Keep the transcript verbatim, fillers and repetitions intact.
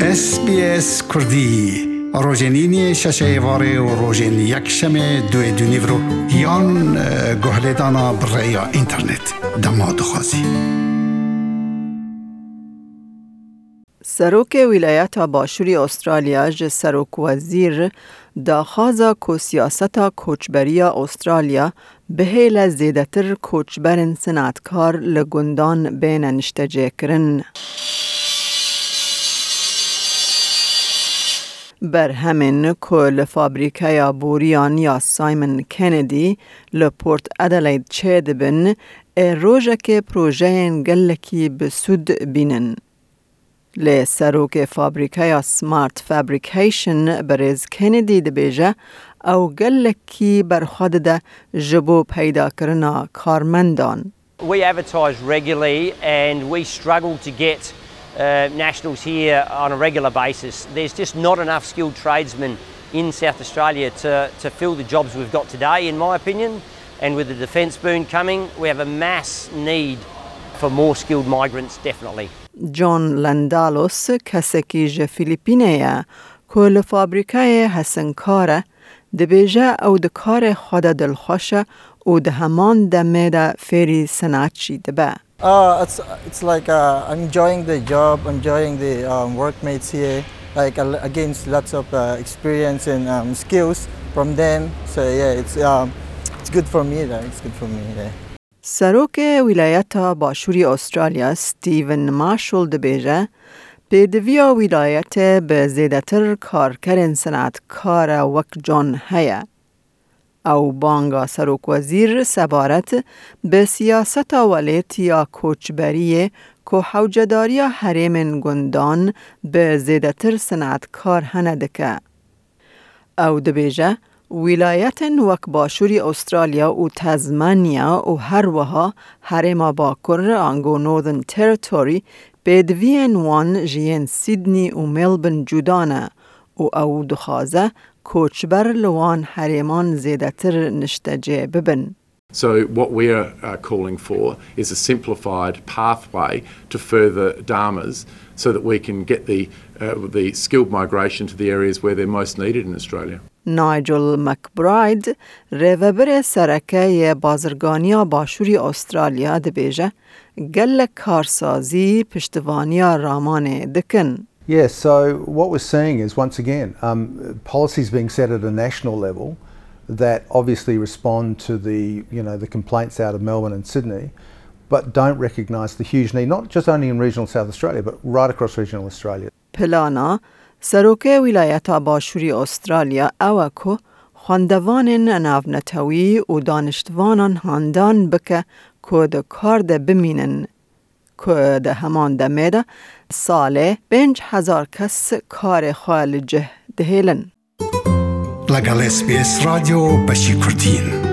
اس بی اس کردی روزنینی ششه واره و روزن یک شمه دوی دونیورو یان گهلدانا برای اینترنت دماد خوازی. سروک ولایت باشوری استرالیا ج سروک وزیر داخازا کو سیاستا کوچبری استرالیا بهیل زیدتر کوچبرن سناتکار لگندان بین نشتجه کرن. بر همین کل فابریکای بوریان یا سایمن کندی لپورت ادلید چه دبن روژه که پروژه گلکی بسود بینن. لی سروک فابریکای سمارت فابریکیشن برز کندی دبیجه او گلکی برخواد ده جبو پیدا کرنا کارمندان. We advertise regularly and we struggle to get Uh, nationals here on a regular basis. There's just not enough skilled tradesmen in South Australia to, to fill the jobs we've got today, in my opinion. And with the defence boom coming, we have a mass need for more skilled migrants, definitely. John Landalos, کسکی ج فیلیپینه کل فابریکای حسنکاره دبیجه او دکار خود دلخوشه او ده همان دمه ده فری سناتچی دبه. Uh, it's it's like uh, I'm enjoying the job, enjoying the um, workmates here. Like I, I gained lots of uh, experience and um, skills from them. So yeah, it's um, it's good for me. Though. It's good for me. Yeah. سروک ولایت باشوری استرالیا ستیون مارشال دبیجه پیدویا ولایت به زیادتر کارکرن صنعتکار وک جان هیا. او بانگا سروک وزیر سبارت به سیاست ولیت یا کوچبریه که حوجداری حریم گندان به زیادتر صنعتکار هندکه. او دبیجه ولایت وک باشوری استرالیا و تزمانیا و هر وها حریم باکر آنگو نورثرن تریتوری بدوین وان جین سیدنی و ملبن جودانه و او دخوازه کوچبر لوان حریمان زیادتر نشتجه ببن. So what we are uh, calling for is a simplified pathway to further D A M As so that we can get the uh, the skilled migration to the areas where they're most needed in Australia. نایجل مکبراید ریوبر سرکه بازرگانی باشوری استرالیا دبیجه گل کارسازی پشتوانی رامان دکن. Yes, so what we're seeing is, once again, um, policies being set at a national level that obviously respond to the, you know, the complaints out of Melbourne and Sydney, but don't recognise the huge need, not just only in regional South Australia, but right across regional Australia. پلانا سروک ولایت باشوری استرالیا اوکو خواندوان ناونتوی و دانشتوانان هاندان بکه که ده کار ده بمینن که ده همان دمیده ساله پنج هزار کس کار خالجه دهیلن. لگل اس بی اس رادیو بشی کردین.